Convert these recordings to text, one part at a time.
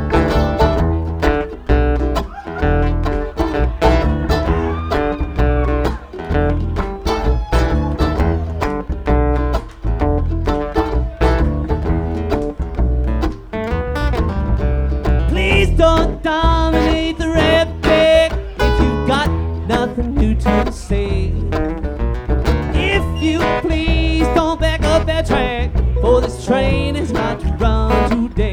Please don't dominate the rhetoric if you've got nothing new to say. If you please don't back up that track, for this train is not to run today.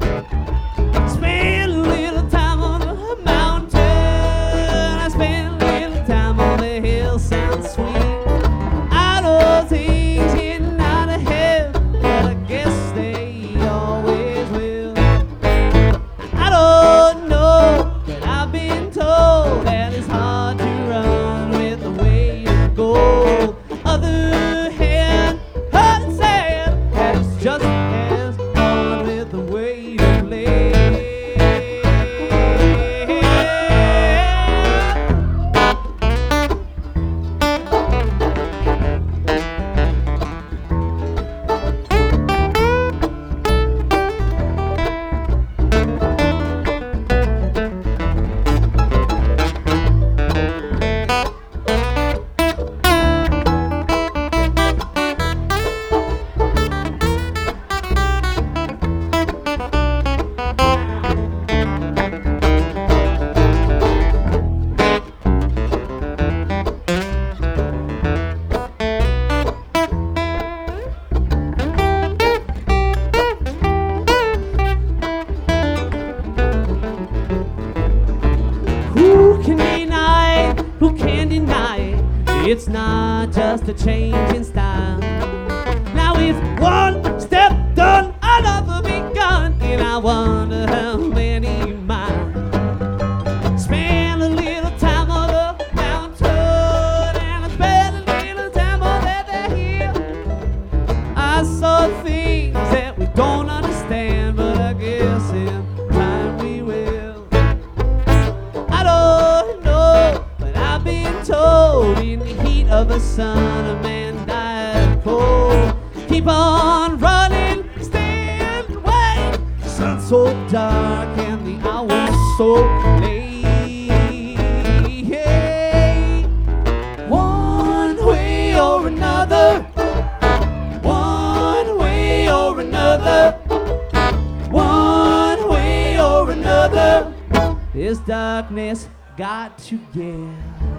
Spend a little time on the mountain, I spend a little time on the hill, sounds sweet. I know things getting out of hand, but I guess they always will. I don't know, but I've been told that it's hard to run with the way you go. Other hand, hard and sad, that it's just as hard with the way you play. Who can deny it? Who can deny it? It's not just a change in style. Now it's one step done, another begun, and I wonder how many miles. Spend a little time on the mountain, and I spend a little time on the hill. I saw things that we don't understand, but I guess in time we will. I don't know, but I've been told in the heat of the sun a man died of cold. Keep on running, stand, wait. The sun's so dark and the hour's so late. One way or another, one way or another, one way or another, this darkness got to give.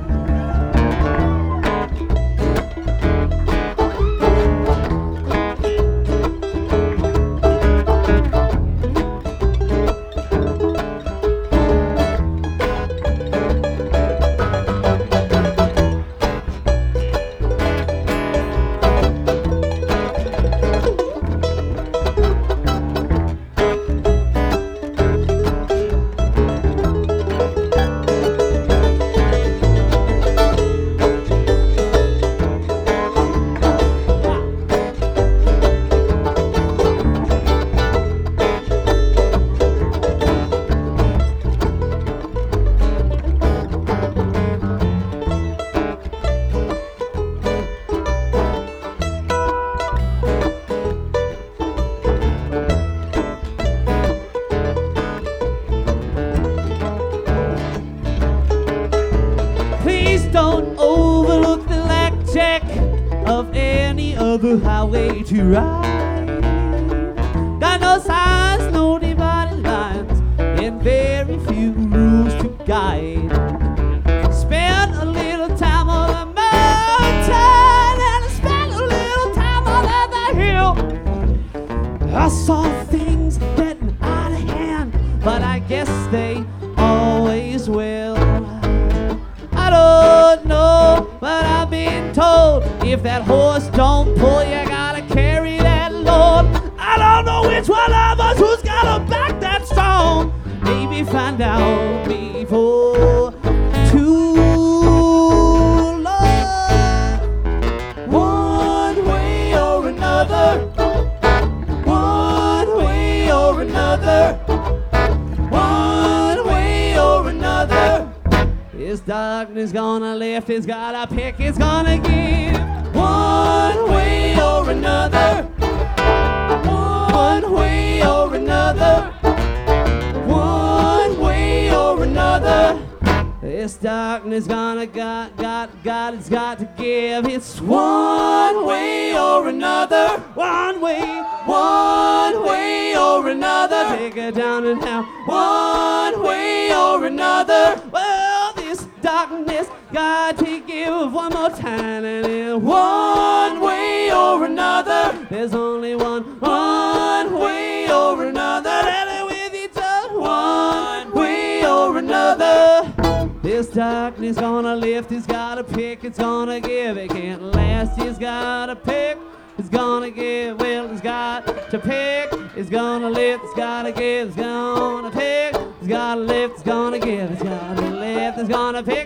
Please don't overlook the blackjack of any other highway to ride. Got no signs, no dividing lines, and very few rules to guide. Spend a little time on the mountain, and I spend a little time on the hill. I saw things getting out of hand, but I guess they always will. I don't know, but I've been told if that horse don't pull, you gotta carry that load. I don't know which one of us who's got a back that strong. Maybe find out before too long. One way or another, one way or another, one way or another. This darkness gonna lift, it's gotta pick, it's gonna give. One way or another, one way or another, This darkness it's got to give. It's one way or another. One way or another. Take it down and down. One way or another. Well, this darkness got to give one more time. And in one way or another. There's only one way or another. Let it with each other. One way or another. This darkness gonna lift, it's gotta pick, it's gonna give, it can't last, it's gotta pick, it's gonna give, well, it's got to pick, it's gonna lift, it's gotta give, it's gonna pick, it's gotta lift, it's gonna give, it's gotta lift, it's gonna pick,